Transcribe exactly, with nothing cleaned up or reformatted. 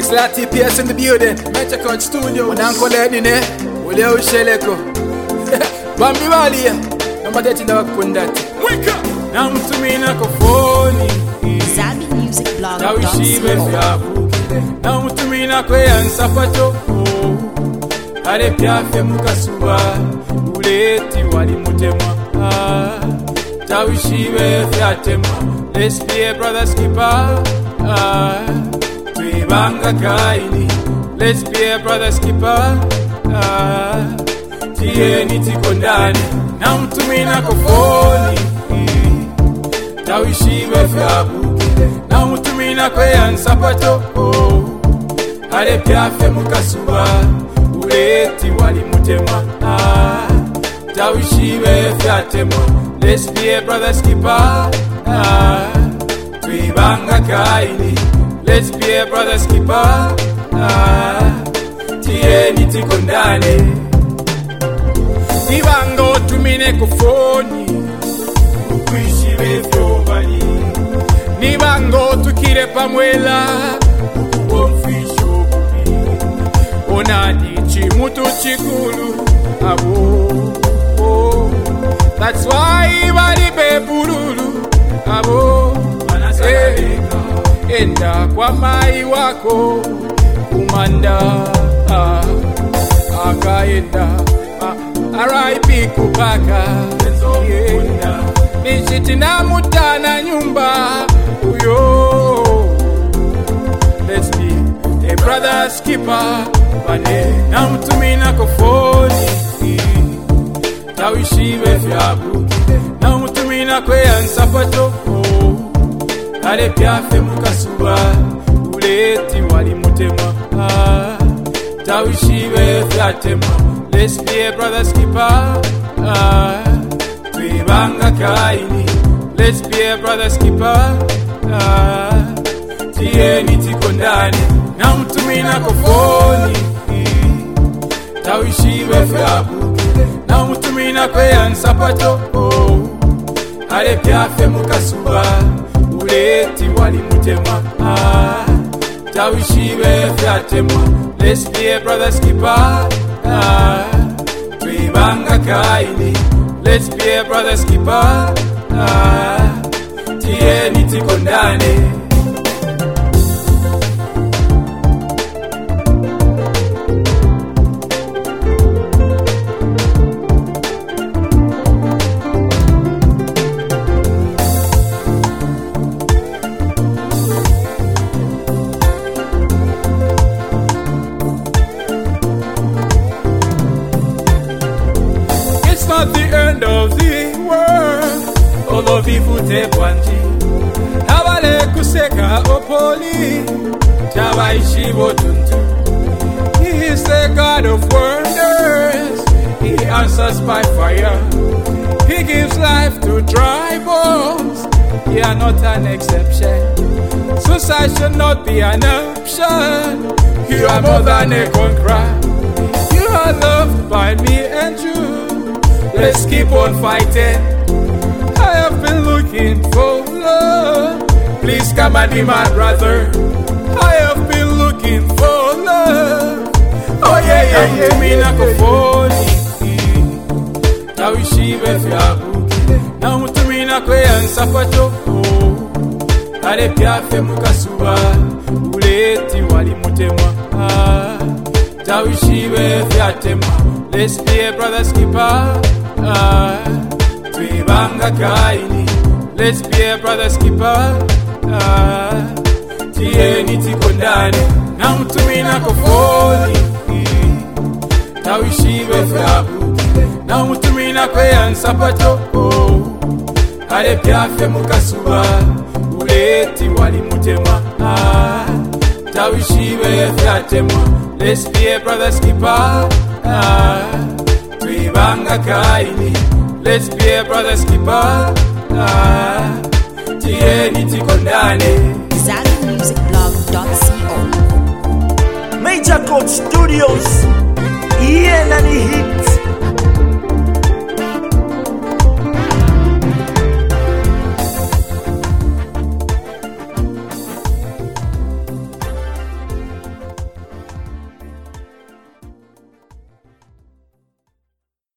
Slotty Pierce in the building. Metro Coach Studio. When Uncle Eddie, ne? Ule usheleko. Bambi Wali, number thirty na wakundati. Wake up! Na mtumina kofoni. Zabi Music Blog. Na wishibe vyabu. Na mtumina kwe ansapato. Ale piafe mukasuba. Uleti wali mutema. Na wishibe vyatema. Let's be a brother's keeper. Twibanga kaini. Let's be a brother's keeper. Tieni tiko ndani. Na mtumina kofoni. Tawishiwe vyabu. Na mtumina kwe ansapato. Ale piafe mukasuba. Uleti wali mutema. Tawishiwe vyatema. Let's be a brother's keeper. Twibanga kaini. Let's be a brother's keeper. Tieni tiko ndani. Ibango tumine kufoni. Ukwishiwe vyobali. Nibango tukire pamwela. Ukufisho kupi. Onadi chimutu chikulu. Abo. Oh. That's why bali bebululu. Abo. Hey. Enda kwa mai wako. Kumanda. Ah. Akaenda. R I P kupaka. Yeah. Nishiti na mutana nyumba. Uyo. Let's be a brother's keeper. Bane na mtumina kofoni. Tawishiwe vyabu. Na mtumina kwe ansapato. Ale piafe mukasuba. Uleti wali mutema. Tawishiwe vyatema. Let's be a brother's keeper. Twibanga kaini. Let's be a brother's keeper. Tieni tiko ndani. Na mtumina kofoni. Tawishiwe vyabu. Na mtumina kwe ansapato. Ale piafe mukasuba. Uleti wali mutema. Tawishiwe vyatema. Let's be a brother's keeper. Twibanga kaini. Let's be a brother's keeper. Tieni tiko ndani. Not the end of the world. Olo vivute bwanji. Habale kuseka opoli. Tabaishi botuntu. He is the God of wonders. He answers by fire. He gives life to dry bones. You are not an exception. Suicide should not be an option. You are more than a conqueror. You are loved by me and you. Let's keep on fighting. I have been looking for love. Please come and be my brother. I have been looking for love. Oh yeah, yeah, yeah. Mtumina kofoni. Tawishiwe vyabu. Na mtumina kwe ansapato. Ale piafe mukasuba. Uleti wali mutema. Tawishiwe vyatema. Let's be a brother's keeper. Twibanga kaini. Let's be a brother's keeper. Tieni tiko ndani. Na mtumina kofoni. Tawishiwe vyabu. Na mtumina kwe ansapato. Ale piafe mukasuba. Uleti wali mutema. Tawishiwe vyatema. Let's be a brother's keeper. Twibanga kaini. Let's be a brother's keeper. Tieni tiko ndani. Zabi Music Blog dot co. Major Coach Studios. Iye nani hit.